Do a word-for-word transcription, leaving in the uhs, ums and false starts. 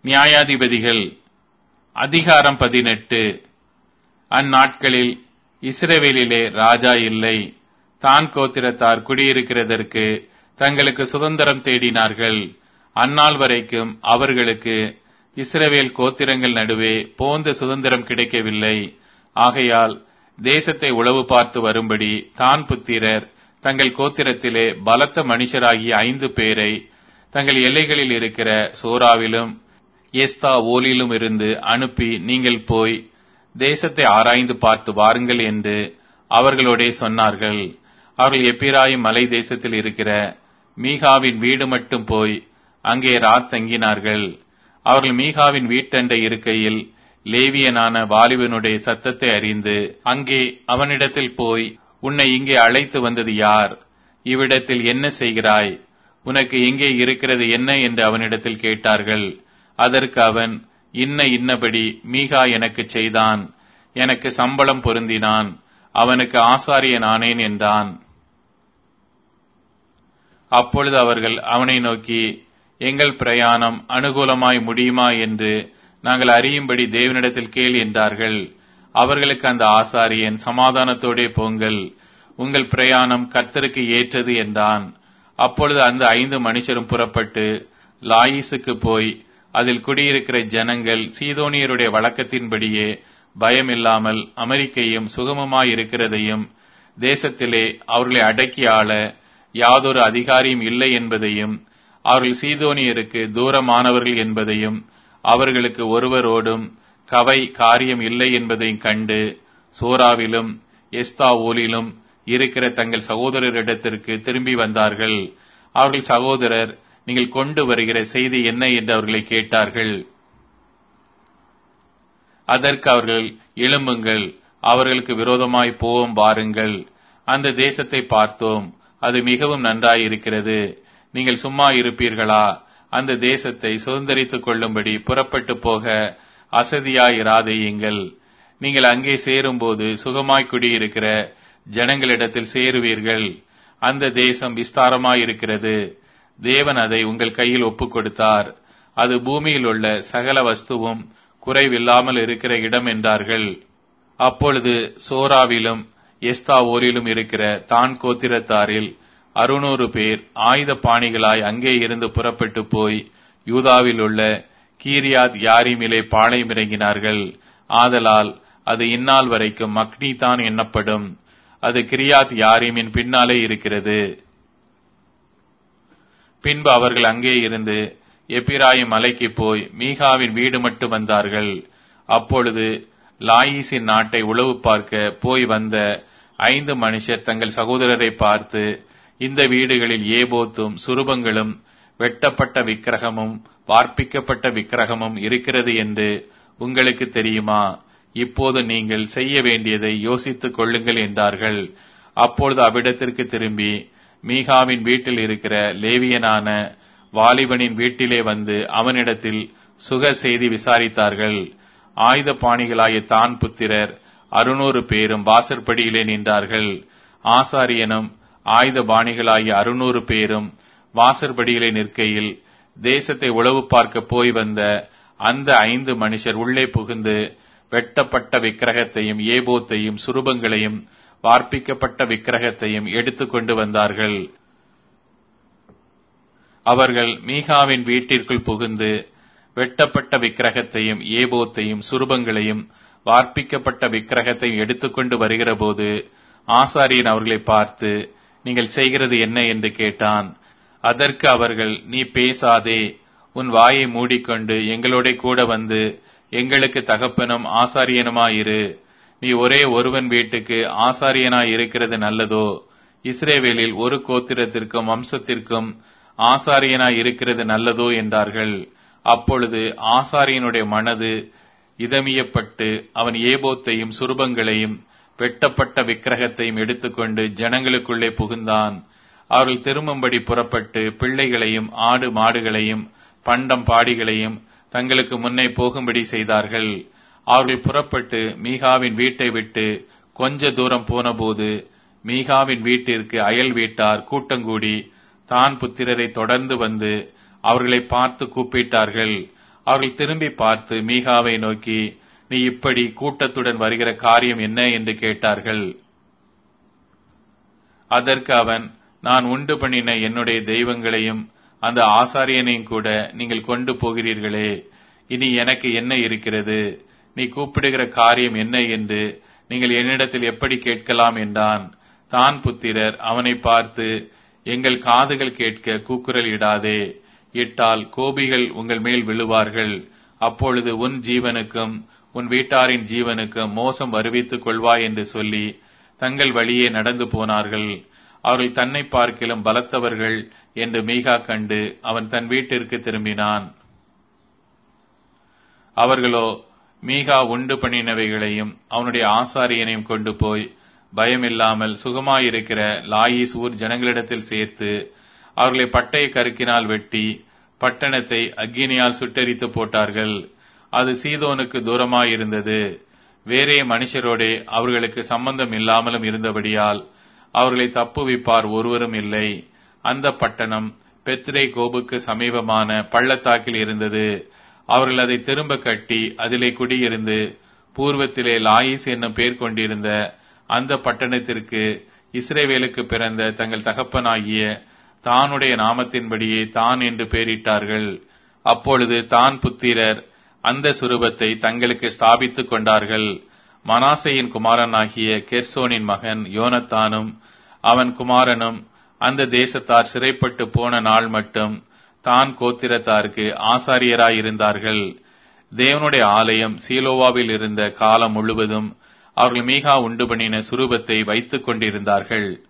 நியாயாதிபதிகள் அதிகாரம் பதினெட்டு. அந்நாட்களில் இஸ்ரவேலிலே ராஜா இல்லை. தான் கோத்திரத்தார் குடியிருக்கிறதற்கு தங்களுக்கு சுதந்திரம் தேடினார்கள். அந்நாள் வரைக்கும் அவர்களுக்கு இஸ்ரவேல் கோத்திரங்கள் நடுவே போந்த சுதந்திரம் கிடைக்கவில்லை. ஆகையால் தேசத்தை உளவு பார்த்து வரும்படி தான் புத்திரர் தங்கள் கோத்திரத்திலே பலத்த மனுஷராகிய ஐந்து பேரை தங்கள் எல்லைகளில் இருக்கிற சோராவிலும் எஸ்தா ஓலிலும் இருந்து அனுப்பி, நீங்கள் போய் தேசத்தை ஆராய்ந்து பார்த்து வாருங்கள் என்று அவர்களோடே சொன்னார்கள். அவர்கள் எப்பிராயிம் மலை தேசத்தில் இருக்கிற மீகாவின் வீடு மட்டும் போய் அங்கே ராத் தங்கினார்கள். அவர்கள் மீகாவின் வீட்டண்டை இருக்கையில் லேவியனான வாலிபனுடைய சத்தத்தை அறிந்து அங்கே அவனிடத்தில் போய், உன்னை இங்கே அழைத்து வந்தது யார்? இவ்விடத்தில் என்ன செய்கிறாய்? உனக்கு எங்கே இருக்கிறது என்ன என்று அவனிடத்தில் கேட்டார்கள். அதற்கு அவன், இன்ன இன்னபடி மீகா எனக்கு செய்தான், எனக்கு சம்பளம் பொருந்தினான், அவனுக்கு ஆசாரியன் ஆனேன் என்றான். அப்பொழுது அவர்கள் அவனை நோக்கி, எங்கள் பிரயாணம் அனுகூலமாய் முடியுமா என்று நாங்கள் அறியும்படி தேவனிடத்தில் கேள் என்றார்கள். அவர்களுக்கு அந்த ஆசாரியன், சமாதானத்தோடே போங்கள், உங்கள் பிரயாணம் கர்த்தருக்கு ஏற்றது என்றான். அப்பொழுது அந்த ஐந்து மனுஷரும் புறப்பட்டு லாயிசுக்கு போய் அதில் குடியிருக்கிற ஜனங்கள் சீதோனியருடைய வழக்கத்தின்படியே பயமில்லாமல் அமெரிக்கையும் சுகமமாயிருக்கிறதையும், தேசத்திலே அவர்களை அடக்கி ஆள யாதொரு அதிகாரியும் இல்லை என்பதையும், அவர்கள் சீதோனியருக்கு தூரமானவர்கள் என்பதையும், அவர்களுக்கு ஒருவரோடும் கவை காரியம் இல்லை என்பதையும் கண்டு சோராவிலும் எஸ்தாவோலிலும் இருக்கிற தங்கள் சகோதரரிடத்திற்கு திரும்பி வந்தார்கள். அவர்கள் சகோதரர், நீங்கள் கொண்டு வருகிற செய்தி என்ன என்று அவர்களை கேட்டார்கள். அதற்கு அவர்கள், எழும்புங்கள், அவர்களுக்கு விரோதமாய் போவோம் வாருங்கள். அந்த தேசத்தை பார்த்தோம், அது மிகவும் நன்றாயிருக்கிறது. நீங்கள் சும்மா இருப்பீர்களா? அந்த தேசத்தை சுதந்தரித்துக் கொள்ளும்படி புறப்பட்டு போக அசதியாயிராதேயுங்கள். நீங்கள் அங்கே சேரும்போது சுகமாய் குடியிருக்கிற ஜனங்களிடத்தில் சேருவீர்கள். அந்த தேசம் விஸ்தாரமாயிருக்கிறது. தேவன் அதை உங்கள் கையில் ஒப்புக் கொடுத்தார். அது பூமியில் உள்ள சகல வஸ்துவும் குறைவில்லாமல் இருக்கிற இடம் என்றார்கள். அப்பொழுது சோராவிலும் எஸ்தாவோரிலும் இருக்கிற தான் கோத்திரத்தாரில் அறுநூறு பேர் ஆயுத பாணிகளாய் அங்கே இருந்து புறப்பட்டு போய் யூதாவில் உள்ள கீரியாத் யாரீமிலே பாளையம் இறங்கினார்கள். ஆதலால் அது இந்நாள் வரைக்கும் மக்னி தான் எண்ணப்படும். அது கிரியாத் யாரீமின் பின்னாலே இருக்கிறது. பின்பு அவர்கள் அங்கே இருந்து எப்பிராயிம் மலைக்கு போய் மீகாவின் வீடு மட்டும் வந்தார்கள். அப்பொழுது லாயிசின் நாட்டை உளவு பார்க்க போய் வந்த ஐந்து மனுஷர் தங்கள் சகோதரரை பார்த்து, இந்த வீடுகளில் ஏபோத்தும் சுரூபங்களும் வெட்டப்பட்ட விக்கிரகமும் வார்ப்பிக்கப்பட்ட விக்கிரகமும் இருக்கிறது என்று உங்களுக்கு தெரியுமா? இப்போது நீங்கள் செய்ய வேண்டியதை யோசித்துக் கொள்ளுங்கள் என்றார்கள். அப்பொழுது அவ்விடத்திற்கு திரும்பி மீகாவின் வீட்டில் இருக்கிற லேவியனான வாலிபனின் வீட்டிலே வந்து அவனிடத்தில் சுக செய்தி விசாரித்தார்கள். ஆயுத பாணிகளாய தான் புத்திரர் அறுநூறு பேரும் வாசற்படியிலே நின்றார்கள். ஆசாரியனும் ஆயுத பாணிகளாகிய அறுநூறு பேரும் வாசற்படியிலே நிற்கையில் தேசத்தை உளவு பார்க்க போய் வந்த அந்த ஐந்து மனுஷர் உள்ளே புகுந்து வெட்டப்பட்ட விக்கிரகத்தையும் ஏபோத்தையும் சுரூபங்களையும் வார்ப்பிக்கப்பட்ட விக்கிரகத்தையும் எடுத்துக் கொண்டு வந்தார்கள். அவர்கள் மீகாவின் வீட்டிற்குள் புகுந்து வெட்டப்பட்ட விக்கிரகத்தையும் ஏபோத்தையும் சுரூபங்களையும் வார்ப்பிக்கப்பட்ட விக்கிரகத்தையும் எடுத்துக்கொண்டு வருகிற போது ஆசாரியன் அவர்களை பார்த்து, நீங்கள் செய்கிறது என்ன என்று கேட்டான். அதற்கு அவர்கள், நீ பேசாதே, உன் வாயை மூடிக்கொண்டு எங்களோட கூட வந்து எங்களுக்கு தகப்பனும் ஆசாரியனுமாயிரு. நீ ஒரே ஒருவன் வீட்டுக்கு ஆசாரியனாய் இருக்கிறது நல்லதோ? இஸ்ரவேலில் ஒரு கோத்திரத்திற்கும் வம்சத்திற்கும் ஆசாரியனாய் இருக்கிறது நல்லதோ என்றார்கள். அப்பொழுது ஆசாரியனுடைய மனது இதமியப்பட்டு அவன் ஏபோத்தையும் சுரூபங்களையும் வெட்டப்பட்ட விக்கிரகத்தையும் எடுத்துக்கொண்டு ஜனங்களுக்குள்ளே புகுந்தான். அவர்கள் திரும்பும்படி புறப்பட்டு பிள்ளைகளையும் ஆடு மாடுகளையும் பண்டம் பாடிகளையும் தங்களுக்கு முன்னே போகும்படி செய்தார்கள். அவர்கள் புறப்பட்டு மீகாவின் வீட்டை விட்டு கொஞ்ச தூரம் போனபோது மீகாவின் வீட்டிற்கு அயல் வீட்டார் கூட்டங்கூடி தான் புத்திரரை தொடர்ந்து வந்து அவர்களை பார்த்து கூப்பிட்டார்கள். அவர்கள் திரும்பி பார்த்து மீகாவை நோக்கி, நீ இப்படி கூட்டத்துடன் வருகிற காரியம் என்ன என்று கேட்டார்கள். அதற்கு அவன், நான் உண்டு பண்ணின என்னுடைய தெய்வங்களையும் அந்த ஆசாரியனையும் கூட நீங்கள் கொண்டு போகிறீர்களே, இனி எனக்கு என்ன இருக்கிறது? நீ கூப்பிடுகிற காரியம் என்ன என்று நீங்கள் என்னிடத்தில் எப்படி கேட்கலாம் என்றான். தான் புத்திரர் அவனை பார்த்து, எங்கள் காதுகள் கேட்க கூக்குரல் இடாதே, இட்டால் கோபிகள் உங்கள் மேல் விழுவார்கள். அப்பொழுது உன் ஜீவனுக்கும் உன் வீட்டாரின் ஜீவனுக்கும் மோசம் வருவித்துக் கொள்வாய் என்று சொல்லி தங்கள் வழியே நடந்து போனார்கள். அவர்கள் தன்னை பார்க்கிலும் பலத்தவர்கள் என்று மீகா கண்டு அவன் தன் வீட்டிற்கு திரும்பினான். அவர்களோ மீகா உண்டு பண்ணினவைகளையும் அவனுடைய ஆசாரியனையும் கொண்டு போய் பயமில்லாமல் சுகமாயிருக்கிற லாயீஸ் ஊர் ஜனங்களிடத்தில் சேர்த்து அவர்களை பட்டய கருக்கினால் வெட்டி பட்டணத்தை அக்கினியால் சுட்டெரித்து போட்டார்கள். அது சீதோனுக்கு தூரமாயிருந்தது. வேறே மனுஷரோடே அவர்களுக்கு சம்பந்தம் இல்லாமலும் இருந்தபடியால் அவர்களை தப்புவிப்பார் ஒருவரும் இல்லை. அந்த பட்டணம் பெத்ரே கோபுக்கு சமீபமான பள்ளத்தாக்கில் இருந்தது. அவர்கள் அதை திரும்ப கட்டி அதிலே குடியிருந்து பூர்வத்திலே லாயீஸ் என்னும் பேர் கொண்டிருந்த அந்த பட்டணத்திற்கு இஸ்ரவேலுக்கு பிறந்த தங்கள் தகப்பனாகிய தானுடைய நாமத்தின்படியே தான் என்று பெயரிட்டார்கள். அப்பொழுது தான் புத்திரர் அந்த சுரூபத்தை தங்களுக்கு ஸ்தாபித்துக் கொண்டார்கள். மனாசேயின் குமாரனாகிய கெர்சோனின் மகன் யோனத்தானும் அவன் குமாரனும் அந்த தேசத்தார் சிறைப்பட்டு போன நாள் மட்டும் தான் கோத்திரத்தாருக்கு ஆசாரியராயிருந்தார்கள். தேவனுடைய ஆலயம் சீலோவாவில் இருந்த காலம் முழுவதும் அவர்கள் மீகா உண்டு பண்ணின சுரூபத்தை வைத்துக் கொண்டிருந்தார்கள்.